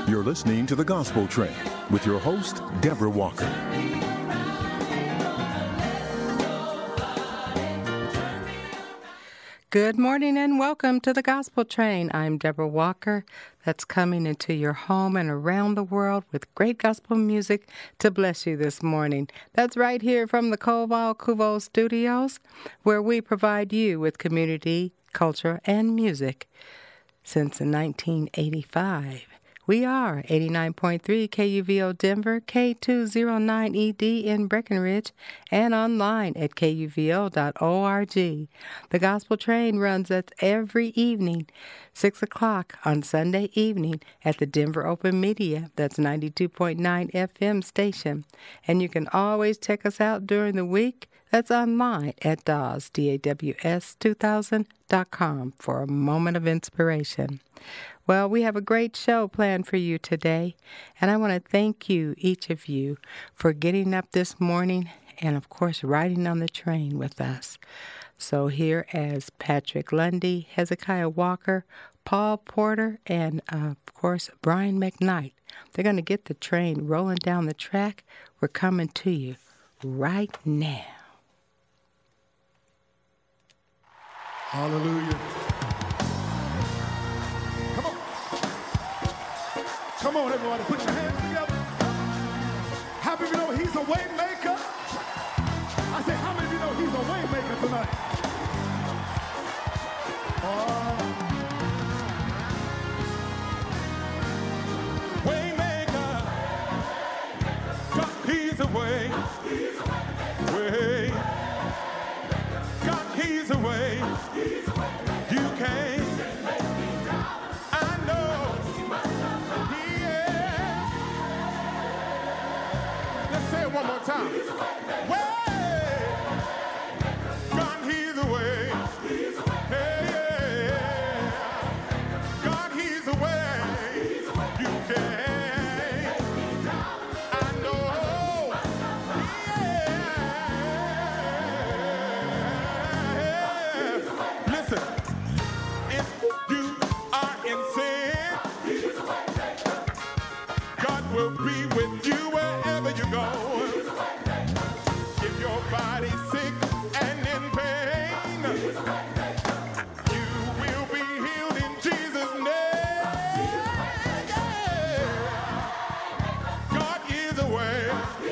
You're listening to The Gospel Train with your host, Deborah Walker. Good morning and welcome to The Gospel Train. I'm Deborah Walker. That's coming into your home and around the world with great gospel music to bless you this morning. That's right here from the Koval Kuvo Studios, where we provide you with community, culture, and music. Since 1985, we are 89.3 KUVO Denver, K209ED in Breckenridge, and online at kuvo.org. The Gospel Train runs every evening, 6 o'clock on Sunday evening at the Denver Open Media. That's 92.9 FM station. And you can always check us out during the week. That's online at DAWS2000.com for a moment of inspiration. Well, we have a great show planned for you today, and I want to thank you, each of you, for getting up this morning and, of course, riding on the train with us. So here as Patrick Lundy, Hezekiah Walker, Paul Porter, and, of course, Brian McKnight. They're going to get the train rolling down the track. We're coming to you right now. Hallelujah. Come on, everybody, put your hands together. How many of you know he's a way maker? I say, how many of you know he's a way maker tonight? Way maker. God, he's a way. Way. God, he's a way. You can't. I know. Say it one more time. Way. God, he's a way. Hey, yeah. God, he's a way. You can. I know. Yeah. Listen. If you are in sin, God will be with you wherever you go. If your body's sick and in pain, you will be healed in Jesus' name. God is a way.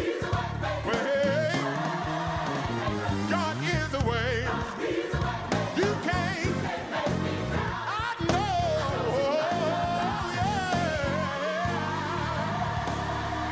God is a way. You can't. I know.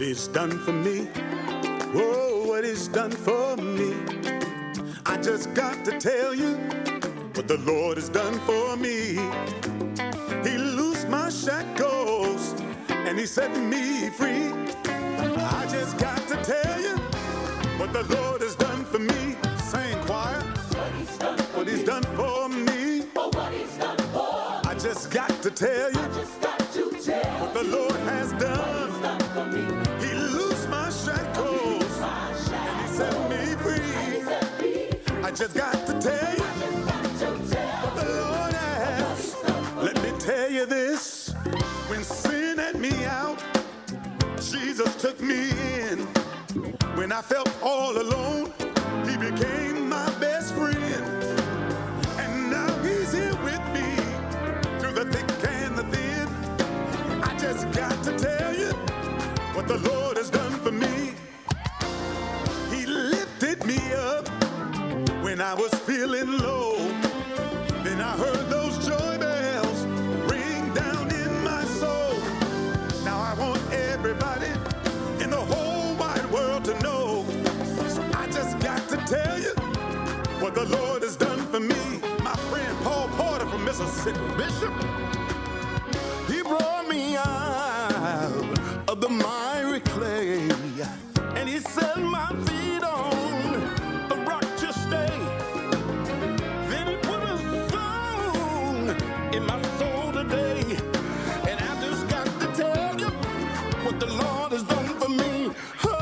He's done for me. Whoa, what He's done for me. I just got to tell you what the Lord has done for me. He loosed my shackles and He set me free. I just got to tell you what the Lord has done for me. Sing choir. What He's done for me. What He's done for. I just got to tell you what the Lord has done. He loosed my shackles and He set me free. I just got to tell you what the Lord has. Let me tell you this. When sin had me out, Jesus took me in. When I felt all alone, He became my best friend. And now He's here with me through the thick and the thin. I just got to tell you what the Lord has done for me. He lifted me up when I was feeling low. Then I heard those joy bells ring down in my soul. Now I want everybody in the whole wide world to know. So I just got to tell you what the Lord has done for me. My friend Paul Porter from Mississippi, Bishop, he brought me out of the miry clay, and He set my feet on a rock to stay. Then He put a song in my soul today, and I just got to tell you what the Lord has done for me.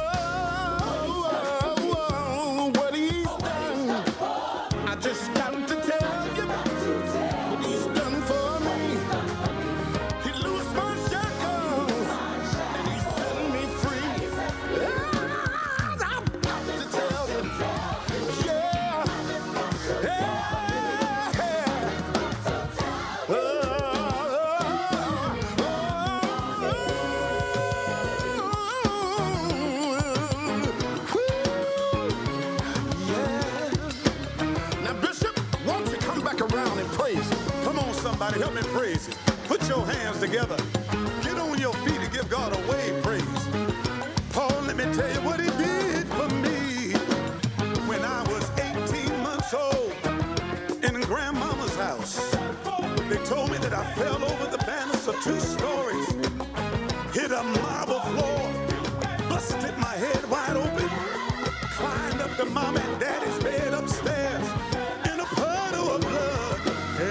Oh, what He's done. I just got to tell you what He's done for me. He loosed my shackles and He set me free. I've got to tell you, yeah, Now, Bishop, won't you come back around and praise Him? Come on, somebody, help me praise Him. Put your hands together. Get on your feet and give God a wave praise. Paul, let me tell you what He did for me. When I was 18 months old in grandmama's house, they told me that I fell over the banister 2 stories, hit a marble floor, busted my head wide open, climbed up to mom and daddy's bed upstairs in a puddle of blood.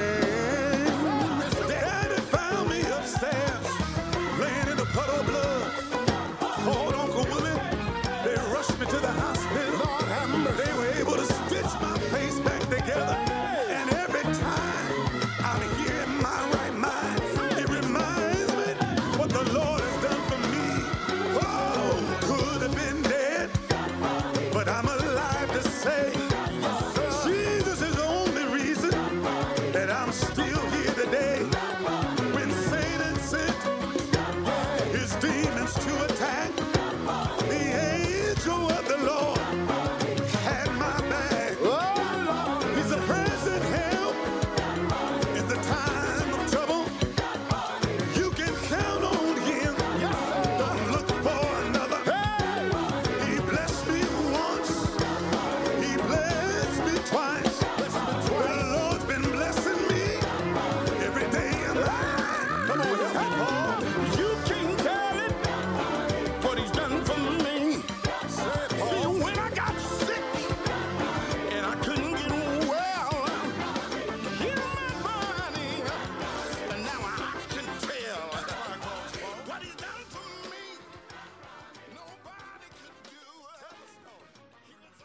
And daddy found me upstairs, laying in a puddle of blood. Called Uncle Willie, they rushed me to the hospital. Lord have mercy. They were able to stitch my face back together. And every time I'm here in my right mind, it reminds me what the Lord has done for me. Oh, could have been dead, but I'm alive to say Jesus is the only reason that I'm still here today. When Satan sent his demons to attack, the angel of the Lord had my back. He's a present help in the time of trouble. You can count on Him. Don't look for another. He blessed me once. He blessed me twice. The Lord's been blessing me every day of life. Come on, help me, Paul. You can tell it what He's done for me. See, when I got sick and I couldn't get well, He healed my body, and now I can tell what He's done for me. Nobody could do it. He was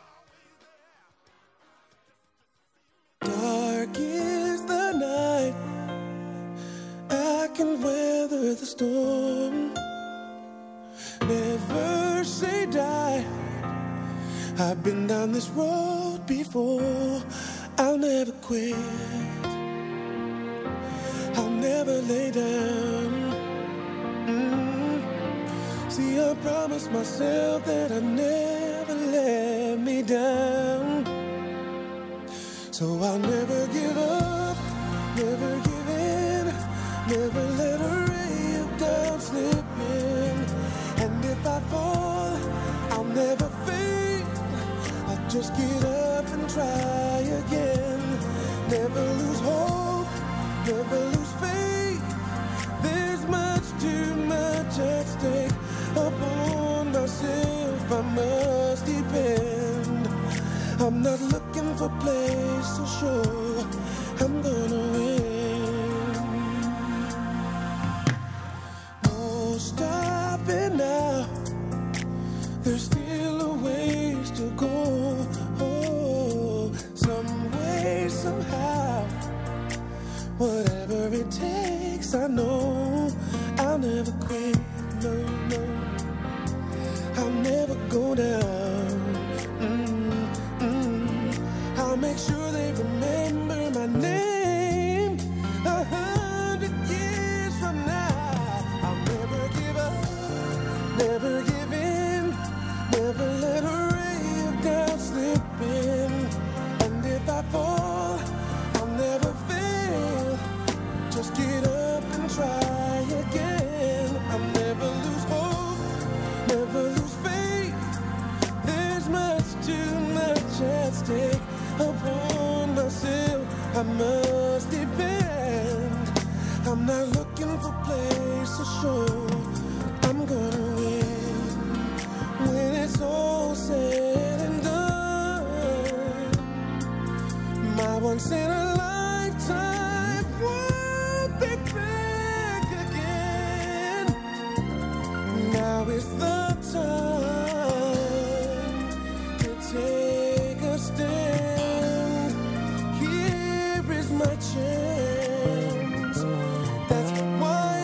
always there. Dark is the night, I can weather the storm. Never say die, I've been down this road before. I'll never quit, I'll never lay down. See, I promised myself that I'd never let me down. So I'll never give up, never give in, never let a ray of doubt slip in. And if I fall Just get up and try again. Never lose hope, never lose faith. There's much, too much at stake. Upon myself I must depend. I'm not looking for place so sure I'm gonna win. No stopping now. There's still a ways to go. Oh, some way, somehow. Whatever it takes, I know I'll never quit. No, no, I'll never go down. I'll make sure they remember my name 100 years from now. I'll never give up, never give in, never let a ray of doubt slip in. And if I fall, I'll never fail. Just get up and try again. I'll never lose hope, never lose faith. There's much, too much at stake. Upon myself I must depend. I'm not looking for place so sure I'm gonna win. When it's all said and done, my once in a lifetime won't be back again. Now is the time to take a stand. My chance. That's why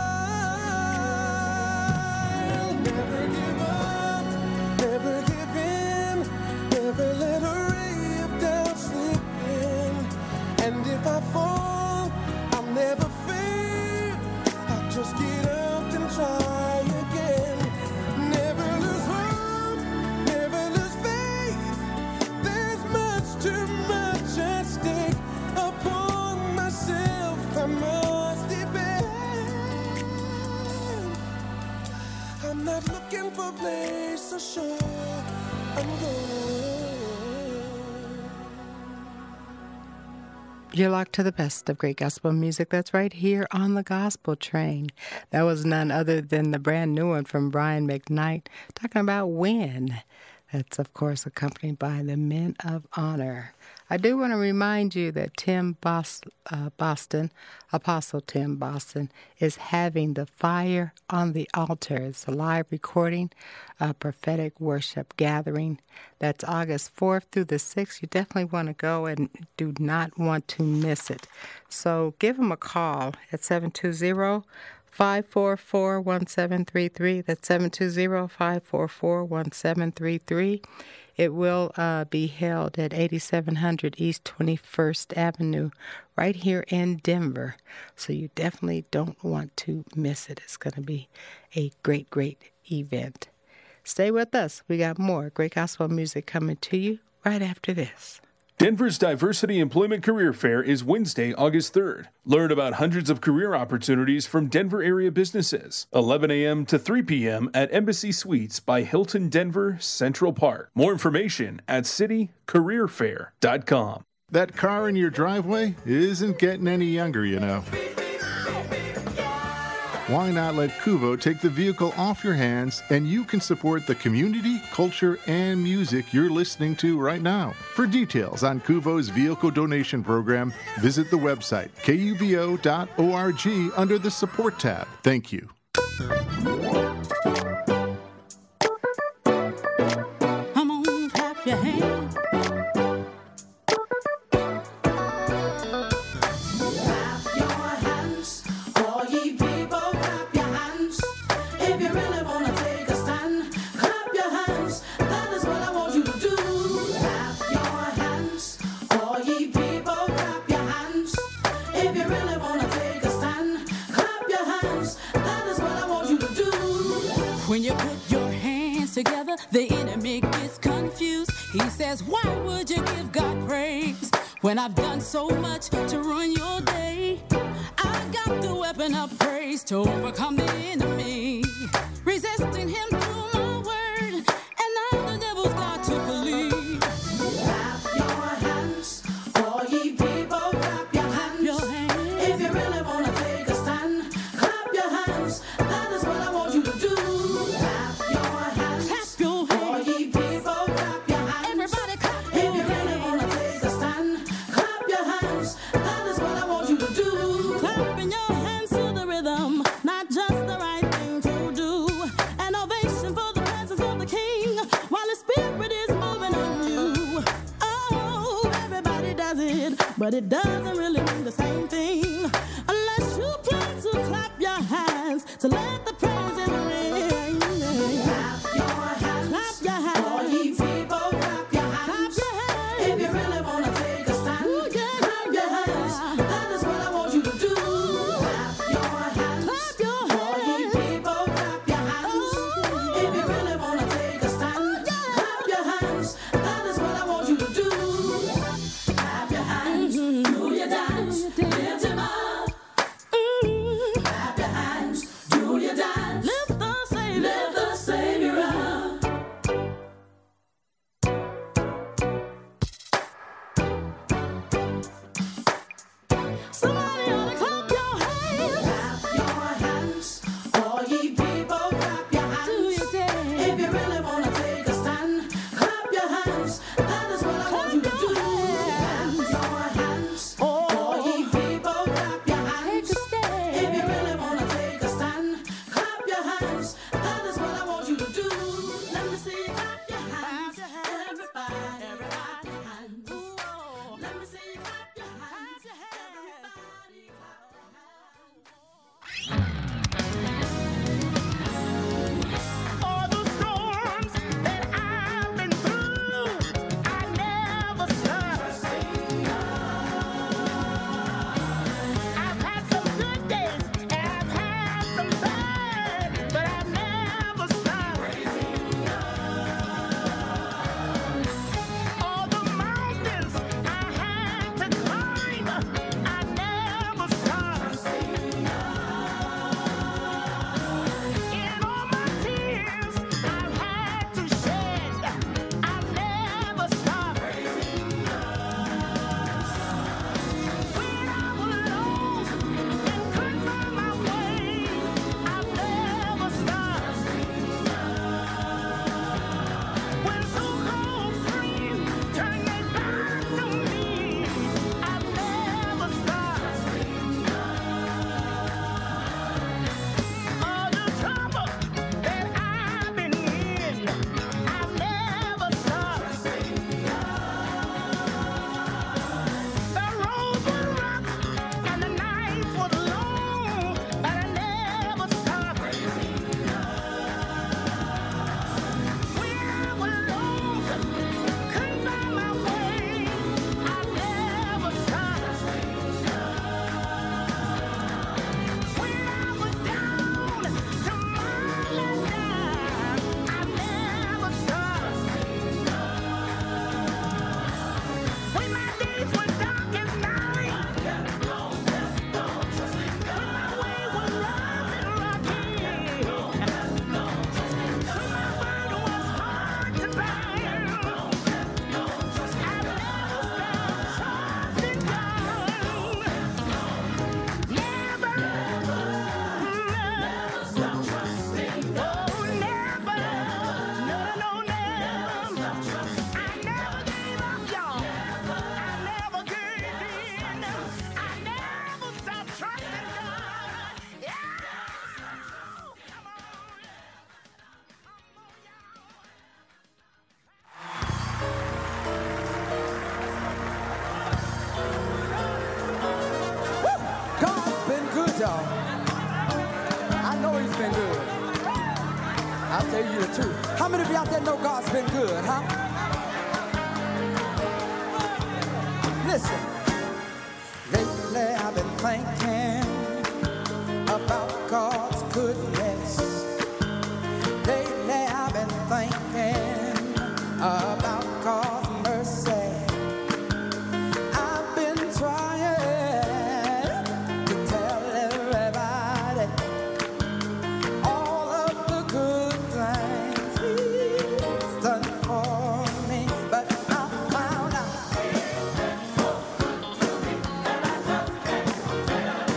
I'll never give up, never give in, never let a ray of doubt slip in. And if I fall, I'll never fail. I'll just get up and try again. Never lose hope, never lose faith. There's much, too much at stake. Upon myself I must depend. I'm not looking for a place so sure I'm going. You're locked to the best of great gospel music. That's right here on the Gospel Train. That was none other than the brand new one from Brian McKnight, talking about When. That's, of course, accompanied by the Men of Honor. I do want to remind you that Apostle Tim Boston, is having the Fire on the Altar. It's a live recording, a prophetic worship gathering. That's August 4th through the 6th. You definitely want to go and do not want to miss it. So give him a call at 720-544-1733. That's 720-544-1733. It will be held at 8700 East 21st Avenue right here in Denver. So you definitely don't want to miss it. It's going to be a great, great event. Stay with us. We got more great gospel music coming to you right after this. Denver's Diversity Employment Career Fair is Wednesday, August 3rd. Learn about hundreds of career opportunities from Denver area businesses. 11 a.m. to 3 p.m. at Embassy Suites by Hilton Denver Central Park. More information at citycareerfair.com. That car in your driveway isn't getting any younger, you know. Why not let Kuvo take the vehicle off your hands and you can support the community, culture, and music you're listening to right now? For details on Kuvo's vehicle donation program, visit the website kubo.org under the support tab. Thank you. Come on, clap your hands. When you put your hands together, the enemy gets confused. He says, why would you give God praise when I've done so much to ruin your day? I got the weapon of praise to overcome the enemy, resisting him through my word, and now the devil's got to believe. it, but it doesn't really mean the same thing unless you plan to clap your hands to let the praises ring. Clap your hands, clap your hands. All ye people, clap your hands. Clap your hands. If you really wanna take a stand, ooh, yeah, clap your hands. That is what I want you to do. Clap your hands. Clap your hands. All ye people, clap your hands. If you really wanna take a stand, clap your hands. That is what I want you to do. Clap your hands. Do your dance. Lift him up. Clap your hands. Do your dance. Lift the Savior. Lift the Savior up. Somebody ought to clap your hands. Clap your hands. All ye people, clap your hands. Do your dance. If you really wanna take a stand, clap your hands. That is what I want you to do. Clap your hands. All ye people, clap your hands. If you really wanna take a stand, clap your hands. That is what I want you to do. Let me see you clap your hands. Everybody, everybody, hands. Let me see you clap your hands. Everybody, clap your hands. All the storms that I've been through, I never stopped. I've had some good days and I've had some bad, but I've never stopped. All the mountains I had to climb, I never stopped. In all my tears I've had to shed, I've never stopped. When I was lost and couldn't find my way, I've never stopped. When so-called friends turned their backs on me, I've never stopped. All the trouble that I've been in, I've never stopped. The roads were rough and the nights were long, but I never stopped. When I was lost, couldn't find my way, I never stopped. When I was down to my last dime, I never stopped. When my days were dark as night, when my way was rough and rocky, when my burden was hard to bear, I've never stopped trusting God. Never, never stop trusting God. Oh, never, no, never. I never gave up, y'all. I never gave in. I never stopped trusting God. Yeah. Come on. God's been good, y'all. I know he's been good. I'll tell you the truth. How many of you out there know God's been good, huh? Listen. Lately I've been thinking about God's goodness. Lately I've been thinking about God's mercy. I've been trying to tell everybody all of the good things he's done for me, but I found out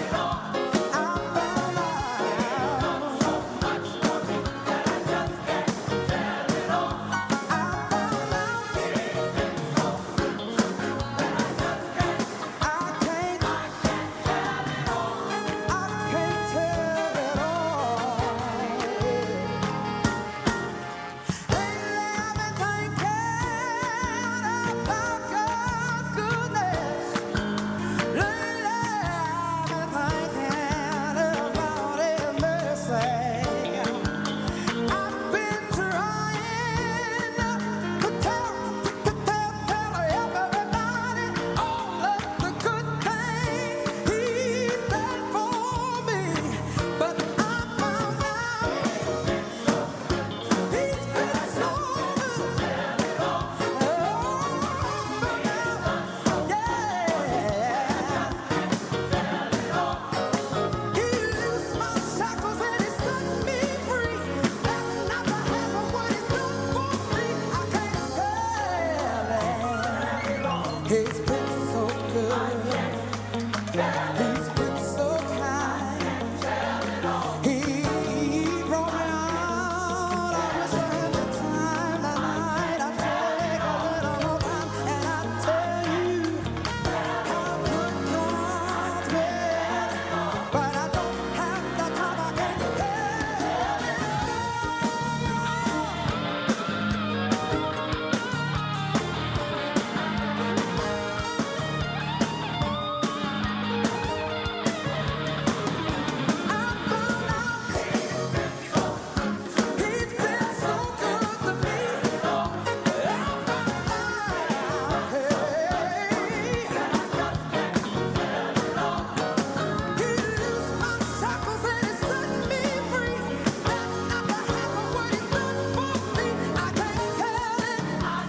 He's been so good. He's been so kind. He brought me out. I wish I had the time tonight. I take a little more time and I tell you how good God's been. But I don't have the time. I can't tell you. He's been so good to me. He loosed my shackles and he set me free. That's not the half of what he's done for me. I can't tell it.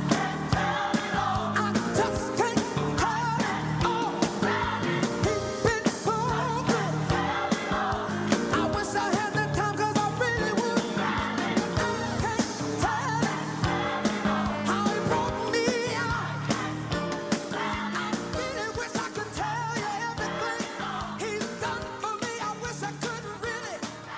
I just can't tell it all. He's been so good. I wish I had the time 'cause I really would. I can't tell it how he brought me out. I really wish I could tell you everything he's done for me. I wish I could really.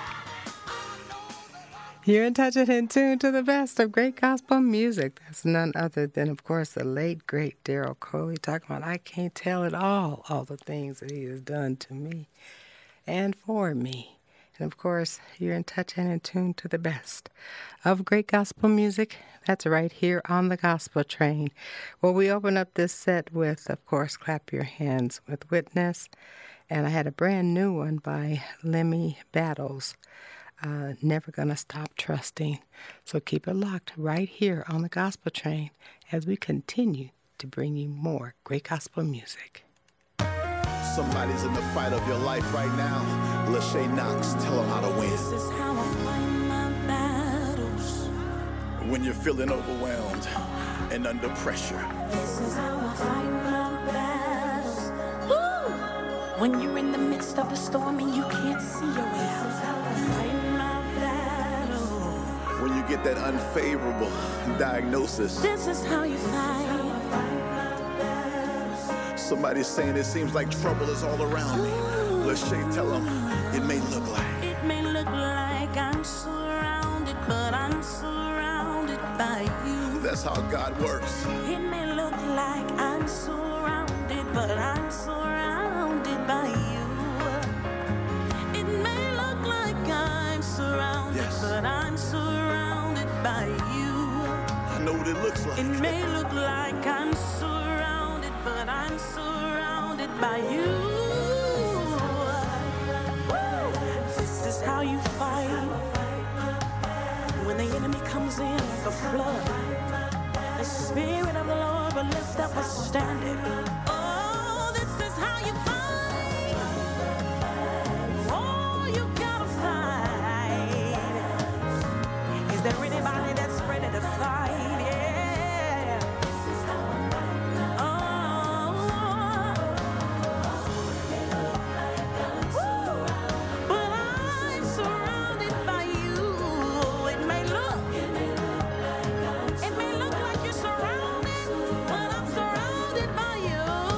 You're in touch and in tune to the best of great gospel music. That's none other than, of course, the late, great Daryl Coley talking about I can't tell it all the things that he has done to me and for me. And, of course, you're in touch and in tune to the best of great gospel music. That's right here on the Gospel Train. Well, we open up this set with, of course, Clap Your Hands with Witness. And I had a brand new one by Lemmy Battles. Never Gonna Stop Trusting. So keep it locked right here on the Gospel Train as we continue to bring you more great gospel music. Somebody's in the fight of your life right now. Lachey Knox, tell them how to win. This is how I fight my battles. When you're feeling overwhelmed and under pressure. This is how I fight my battles. Woo! When you're in the midst of a storm and you can't see your way out. This is how I fight my battle. When you get that unfavorable diagnosis. This is how you fight. Somebody's saying it seems like trouble is all around me. Lachey, tell them it may look like. It may look like I'm surrounded, but I'm surrounded by you. That's how God works. It may look like I'm surrounded, but I'm surrounded by you. It may look like I'm surrounded, Yes. but I'm surrounded by you. I know what it looks like. It may look like I'm surrounded, but I'm surrounded by you. This is how you fight. When the enemy comes in like a flood, the Spirit of the Lord will lift up a standard. Oh, this is how you fight. Oh, you gotta fight. Is there anybody that's ready to fight? Yeah. Oh. Woo. But I'm surrounded by you. It may look like you're surrounded, but I'm surrounded by you.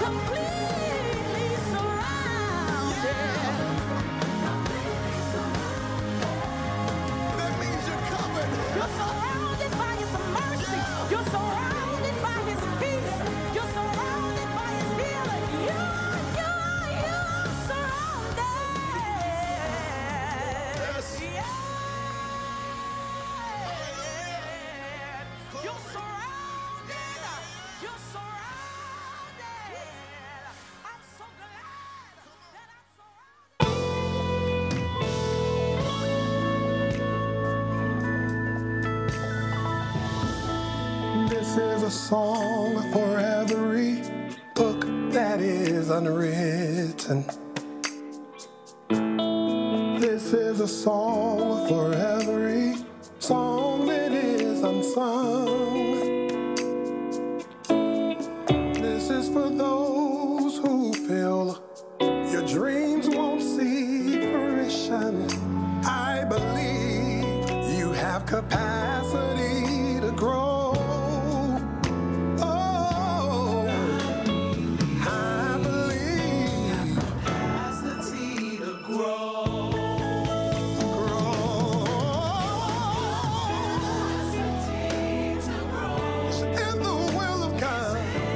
completely surrounded. That means you're covered. You're surrounded by His mercy. You're surrounded by His peace. You're surrounded by His healing. You're surrounded. Yes. Yeah. You're surrounded. You're surrounded. I'm so glad that I'm surrounded. This is a song for every book that is unwritten. This is a song for every song that is unsung. This is for those who feel your dreams won't see fruition. I believe you have capacity to grow. Oh, I believe capacity to grow. It's in the will of God.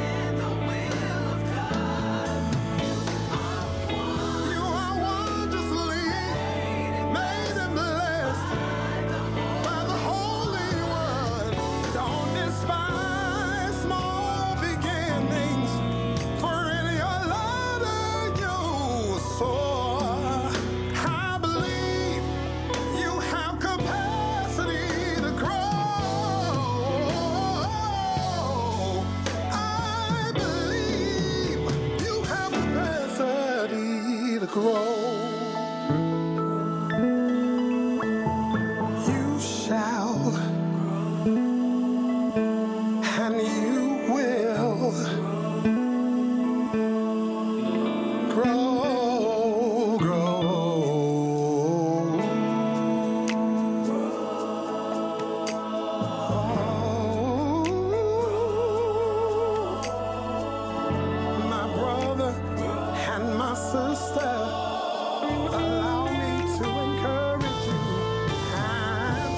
You are wondrously made and blessed by the Holy One. Don't despise small beginnings, for in your latter you'll soar. I believe you have capacity to grow. I believe you have capacity to grow. You shall and you will grow. My brother and my sister, allow me to encourage you and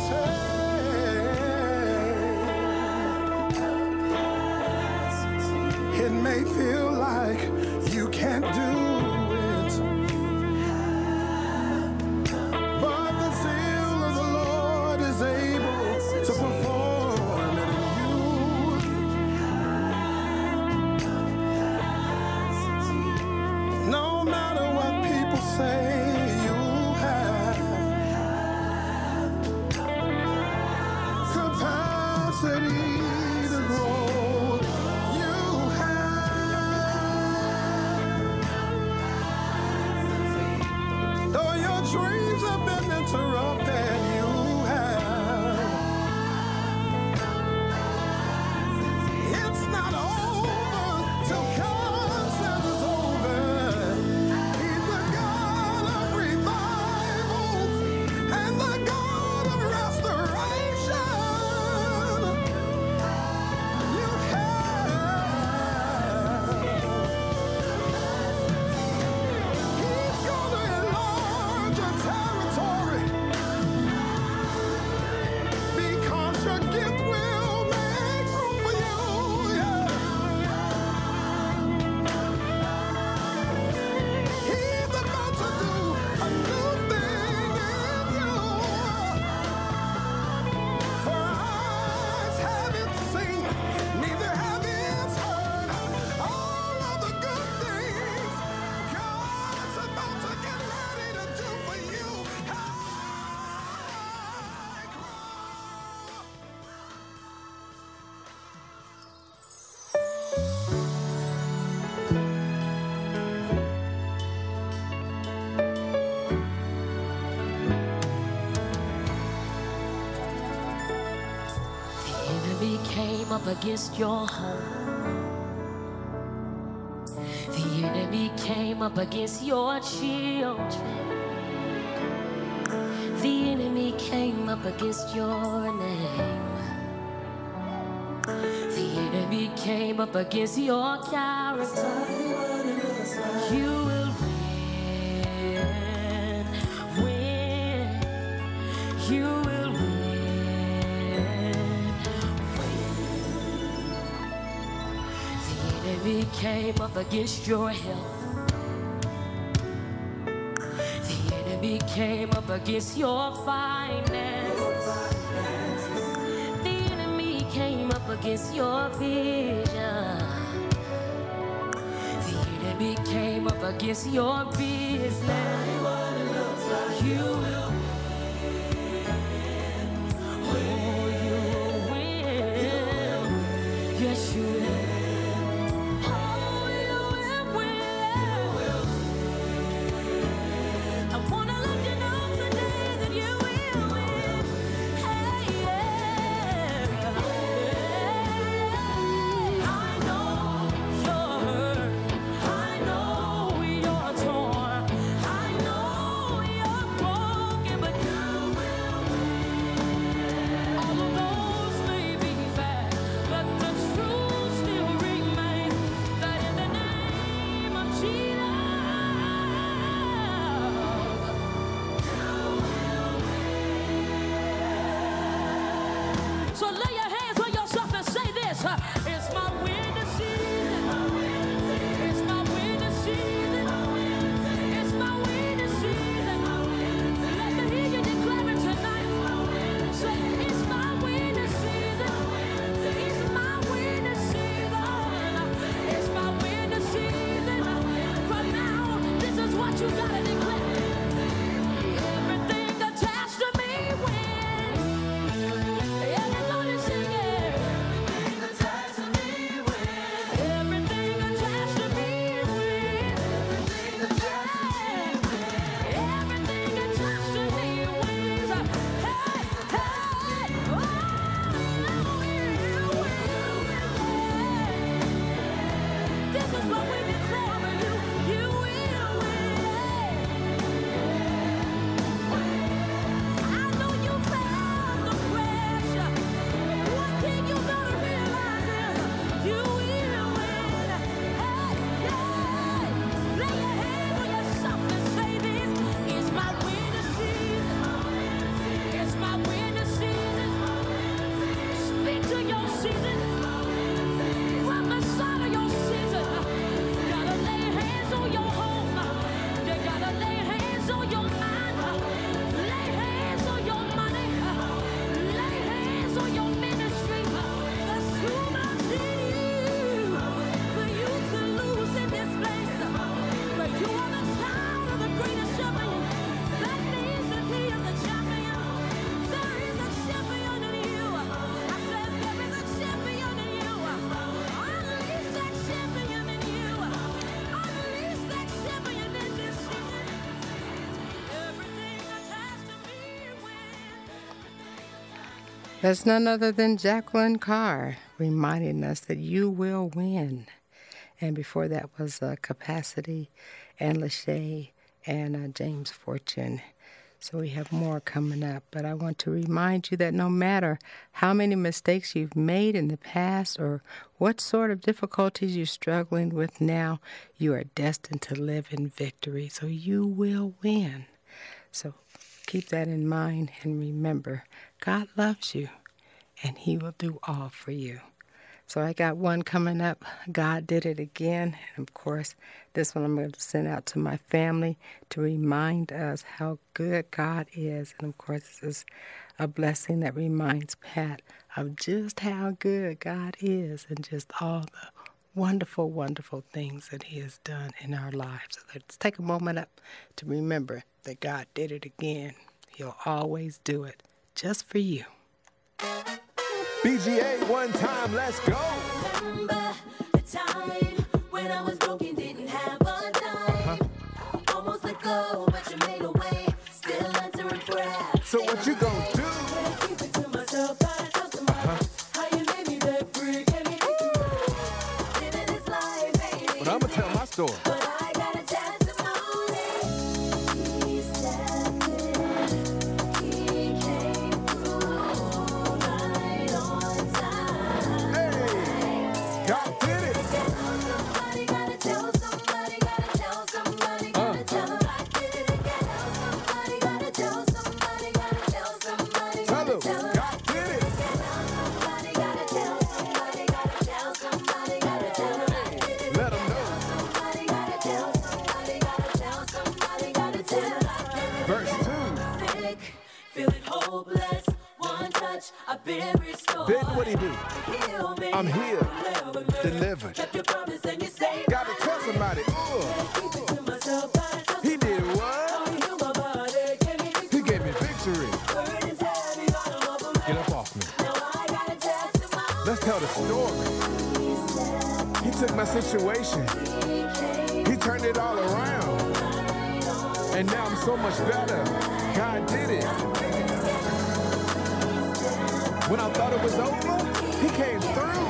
say, it may feel like you can't do it, but the zeal of the Lord is able to perform it in you. No matter what people say, you have capacity to grow. You have. Though your dreams have been interrupted, you have. It's not over till God says it's over. He's the God of revival and the God of restoration. You have. He's gonna enlarge your territory because your gift will make room for you. Yeah. He's about to do a new thing in you. For eyes haven't seen, neither have ears heard all of the good things God's about to get ready to do for you. The enemy came up against your home. The enemy came up against your children. The enemy came up against your name. The enemy enemy came up against your character, you will win, win, you will win, win. The enemy came up against your health. The enemy came up against your finances. The enemy came up against your vision. The enemy came up against your business. You will win. Oh, you will win. Yes, you will. So lay your hands on yourself and say this. It's my winning season. It's my winning season. It's my winning season. Let me hear you declare it tonight. Say, it's my winning season. It's my winning season. It's my winning season. From now, this is what you gotta declare. Everything attached to me wins. Everybody sing it. Everything attached to me wins. Everything attached to me wins. Everything attached to me wins. Hey, hey, oh, this is what we declare over you. You will win. I know you felt the pressure. One thing you gotta realize is you will win. Hey, hey, lay your hands on yourself and say this. It's my winning season. It's my winning season. Speak to your season. Prophesy to your season. Gotta lay hands on your home. You gotta lay hands on your mind. Lay hands on your money. Lay hands on your ministry. There's too much in you for you to lose in this place. But you are the child of the greatest champion. That means that he is the champion. There is a champion in you. I said there is a champion in you. Unleash that champion in you. Unleash that champion in this season. Everything attached to me wins. That's none other than Jacqueline Carr reminding us that you will win. And before that was Capacity and Lachey and James Fortune. So we have more coming up. But I want to remind you that no matter how many mistakes you've made in the past or what sort of difficulties you're struggling with now, you are destined to live in victory. So you will win. So keep that in mind and remember, God loves you and he will do all for you. So I got one coming up, God Did It Again. And of course, this one I'm going to send out to my family to remind us how good God is. And of course, this is a blessing that reminds Pat of just how good God is and just all the wonderful, wonderful things that he has done in our lives. So let's take a moment up to remember that God did it again. He'll always do it just for you. BGA one time, let's go. Remember the time when I was broken, didn't have a dime. Almost let go, but you made a way. Still answering prayers. So what you gonna do? Keep it to myself, gotta tell somebody how you made me that free. Can you get through? Living this life, baby. But I'ma tell my story. But I got a testimony. He stepped in, he came through right on time. been restored. Then what'd he do? Heal me. I'm healed, Delivered. delivered. Kept your promise and you saved. Gotta tell somebody. Keep it to myself. Gotta tell He did somebody. what? Oh, he healed my body. Gave me He gave me victory. burdens heavy, got 'em off of me. Get up off me. Now I gotta testify. Let's tell the story. He took my situation. He turned it all around. And now I'm so much better. God did it. When I thought it was over, he came through.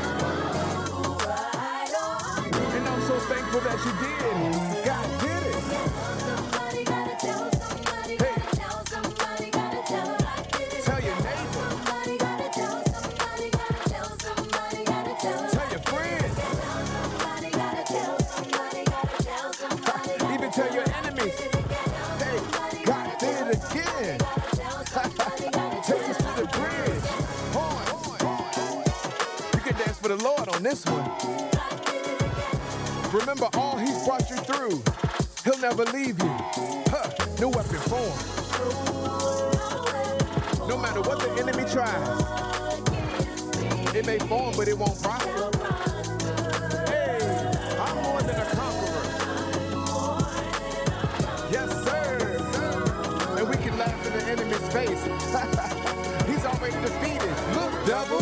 And I'm so thankful that you did. God did it. Somebody gotta tell somebody. Hey. Gotta tell somebody. Gotta tell them I did it. Tell your neighbor. Somebody gotta tell somebody. Gotta tell somebody. Gotta tell them. Tell your friends. Somebody gotta tell somebody. Gotta tell somebody. Even tell your enemies. Hey, God did it again. Take us to the bridge. You can dance for the Lord on this one. Remember all he's brought you through. He'll never leave you. Huh, no weapon formed. No matter what the enemy tries. It may form, but it won't prosper. Hey, I'm more than a conqueror. Yes, sir. And we can laugh in the enemy's face. He's already defeated. Look, devil.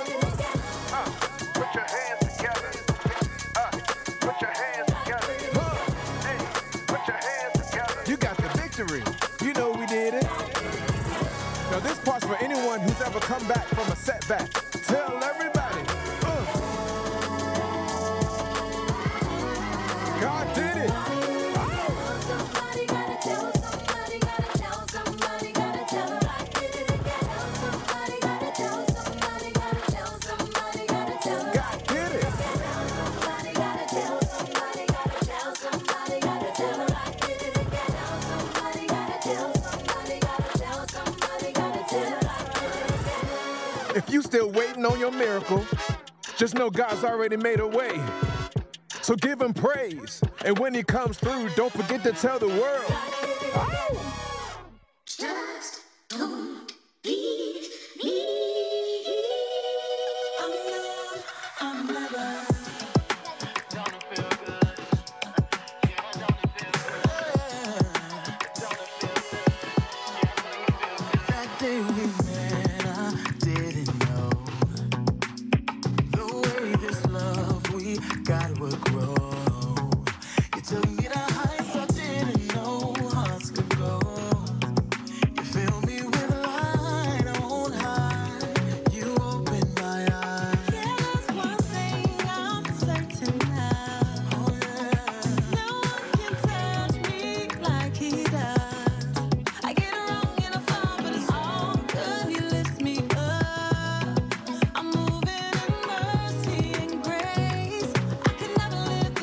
Put your hands together. Put your hands together. Hey, put your hands together. You got the victory. You know we did it. Now this part's for anyone who's ever come back from a setback. Tell everybody. God did it. Somebody gotta tell somebody. Gotta tell somebody. Gotta tell them I did it again. Somebody gotta tell somebody. Gotta tell somebody. Gotta tell them. God did it. Somebody gotta tell somebody. Gotta tell somebody. Gotta tell them I did it again. Somebody gotta tell somebody. Gotta tell somebody. Gotta tell them I did it again. If you still waiting on your miracle, just know God's already made a way. So give him praise. And when he comes through, don't forget to tell the world. Just don't leave me. I'm never. That day we met, I didn't know the way this love we got would grow. You took me to heights I didn't know hearts could go. You fill me with light on high. You opened my eyes. Yeah, that's one thing I'm certain now. Oh yeah. No one can touch me like he does. I get wrong and I fall, but it's all good. He lifts me up. I'm moving in mercy and grace. I can never live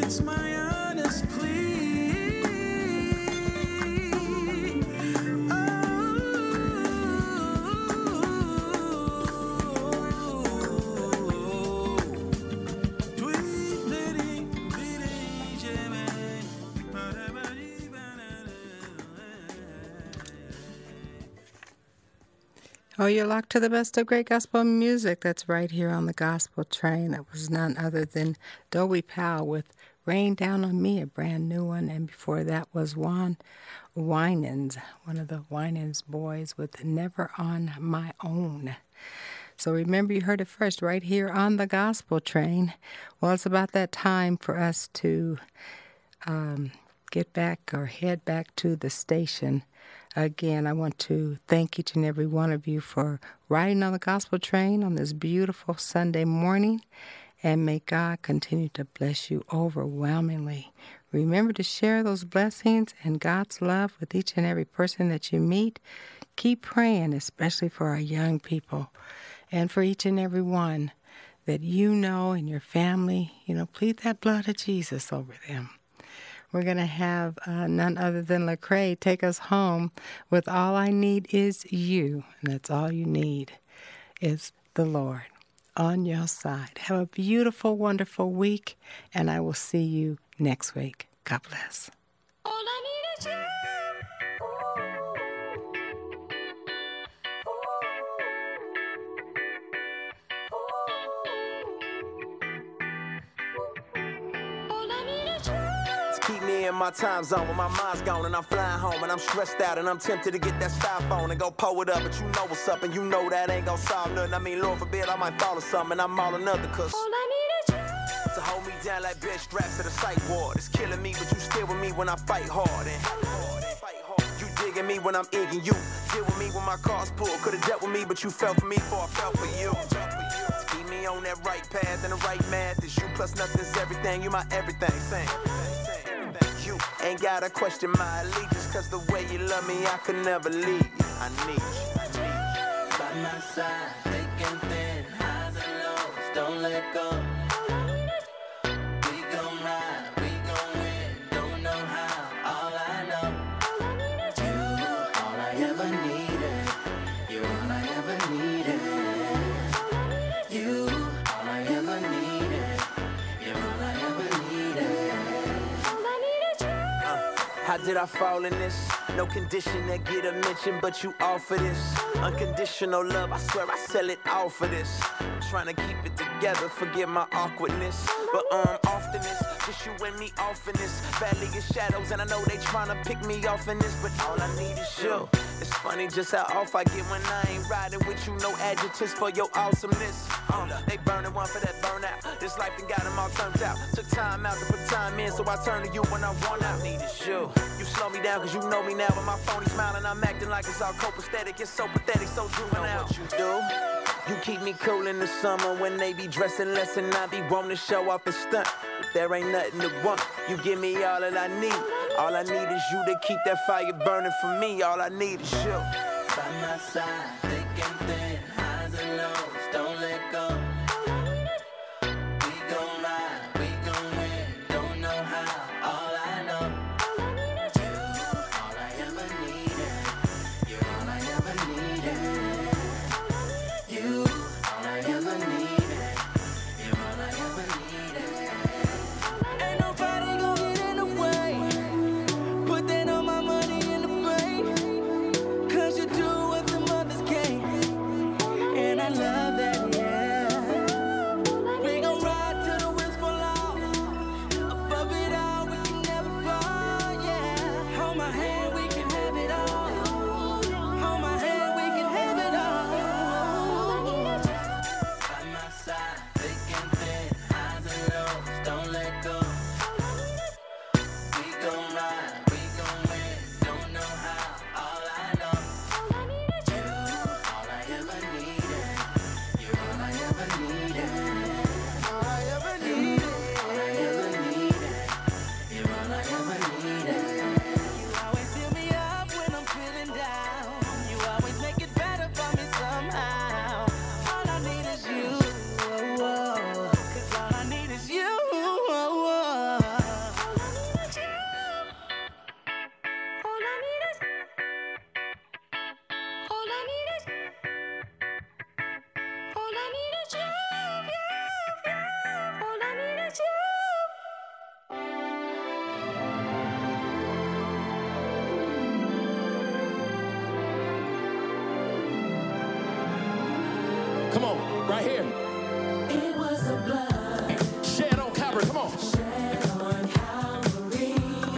That's my honest plea. Oh, you're locked to the best of great gospel music. That's right here on the Gospel Train. That was none other than Dobie Powell with Rain Down on Me, a brand new one. And before that was Juan Winans, one of the Winans boys with Never on My Own. So remember, you heard it first right here on the Gospel Train. Well, it's about that time for us to get back or head back to the station. Again, I want to thank each and every one of you for riding on the Gospel Train on this beautiful Sunday morning, and may God continue to bless you overwhelmingly. Remember to share those blessings and God's love with each and every person that you meet. Keep praying, especially for our young people and for each and every one that you know in your family. Plead that blood of Jesus over them. We're going to have none other than Lecrae take us home with All I Need Is You. And that's all you need is the Lord on your side. Have a beautiful, wonderful week, and I will see you next week. God bless. All I need is you. All I need is you. Keep me in my time zone when my mind's gone and I'm flying home and I'm stressed out and I'm tempted to get that styrofoam and go pull it up, but you know what's up and you know that ain't gonna solve nothing. I mean, Lord forbid I might fall or something and I'm all another, cause All I need is you. to hold me down like bitch straps to the psych ward. It's killing me, but you still with me when I fight hard and you digging me when I'm egging you. Deal with me when my car's pulled. Could've dealt with me, but you fell for me before I fell for you. Keep me on that right path and the right math. It's you plus nothing's everything. You my everything. Same. You ain't gotta question my allegiance, cause the way you love me, I could never leave you. I need you. By my side, thick and thin, highs and lows, don't let go. We gon' ride, we gon' win, don't know how, all I know. You, all I ever needed, you're all I ever needed. You, all I ever needed, you're all I ever needed. How did I fall in this? No condition that get a mention, but you offer this unconditional love. I swear I sell it all for this. Trying to keep it together, forget my awkwardness. But often it's just you and me off in this valley of shadows, and I know they trying to pick me off in this, but all I need is you. It's funny just how off I get when I ain't riding with you. No adjectives for your awesomeness. They burning one for that burnout. This life done got them all turned out. Took time out to put time in, so I turn to you when I want out. Need is you. You slow me down cause you know me now, but my phony smiling, I'm acting like it's all copacetic. It's so pathetic, so juvenile. Know what you do? You keep me cool in the summer when they be dressing less and I be wanting to show off and stunt. But there ain't nothing to want. You give me all that I need. All I need is you to keep that fire burning for me. All I need is you. By my side, thick and thin, highs and lows, don't let go. We gon' ride, we gon' win, don't know how, all I know. You, all I ever needed, you're all I ever needed. You, all I ever needed, you're all I ever needed. Ain't nobody gon' get in the way, put that on my money in the bank, cause you do what the mothers can't, and I love that, yeah. We gon' ride till the wheels fall off, above it all, we can never fall, yeah. Hold my hand, we can have it all. Hold my hand, we can have it all. By my side, thick and thin, highs and lows, don't let Come on, right here. It was the blood Shed on Calvary. Come on. shed on Calvary.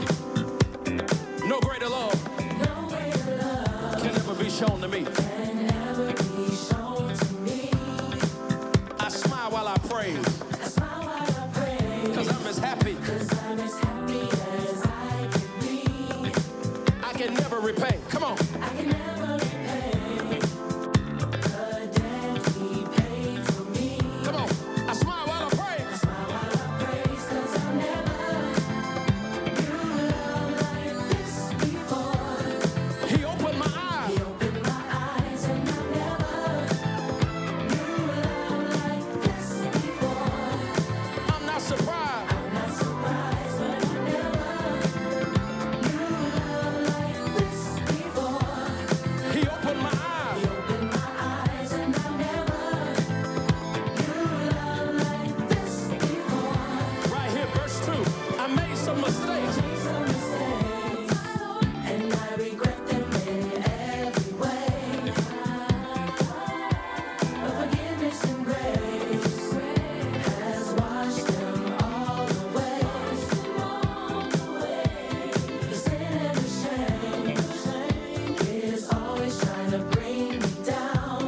No greater love No greater love can ever be shown to me. can ever be shown to me. I smile while I praise, I smile while I pray, because I'm as happy. 'cause I'm as happy as I can be. I can never repay. Come on. I can never repay the debt he paid for me. Come on. I smile while I praise. I smile while I praise, 'cause I never knew love like this before. He opened my eyes. He opened my eyes and I never knew love like this before. I'm not surprised. I'm not surprised, but I never knew love like this before. He opened my eyes. He opened my eyes and I never knew love like this before. Right here, verse 2. I made some mistakes. Made some mistakes, and I regret them in every way. But forgiveness and grace has washed them all away. The sin and the shame is always trying to bring me down.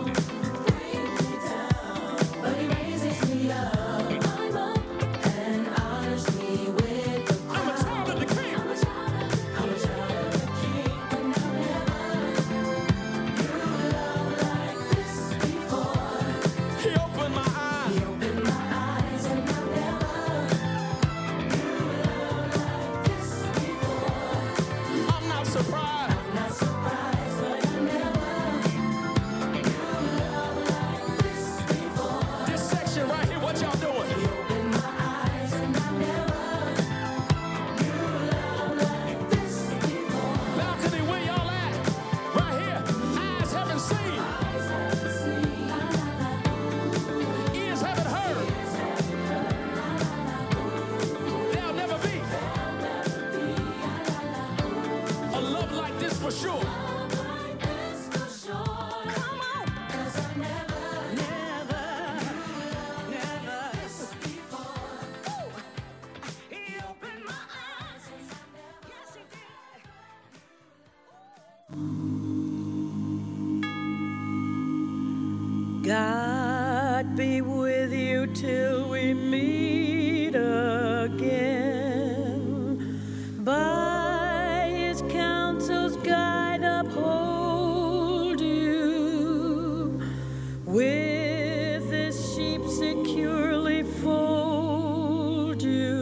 But he raises me up and honors me with the I'm a child of the King. I'm a child of the King, and I never knew love like this before. He opened my eyes. He opened my eyes, and I never knew love like this before. I'm not surprised. I'm not surprised, but I never knew love like this before. This section right here, what y'all doing? He opened my eyes, and I never knew love like this before. Balcony, where y'all at? Right here. Eyes haven't seen. Eyes haven't seen, Ears haven't heard. There'll never be a love like this for sure. love like this for sure. Come on, 'cause I never knew love like this before. He opened my eyes, and I never. Yes, he did. God be with you till we meet again. By his counsel's guide uphold you. With his sheep securely fold you.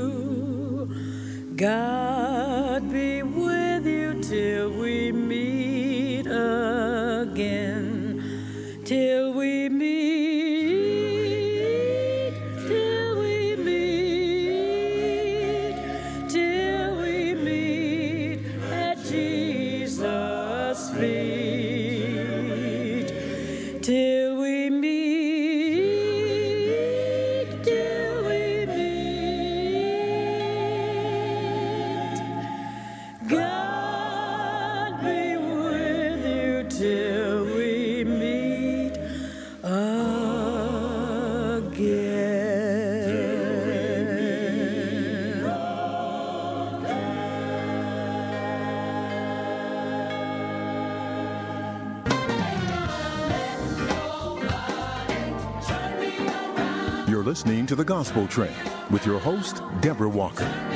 God be with you till we meet again. Till we meet, till we meet, till we meet at Jesus' feet. Till we meet, till we meet. God be with you till we meet You're listening to The Gospel Train with your host, Deborah Walker.